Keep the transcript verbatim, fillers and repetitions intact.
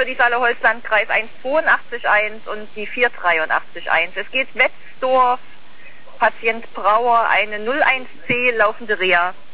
für die Saale-Holz-Landkreis eins zweiundachtzig eins und die vier dreiundachtzig eins. Es geht Wetzdorf, Patient Brauer, eine null eins C laufende Reha.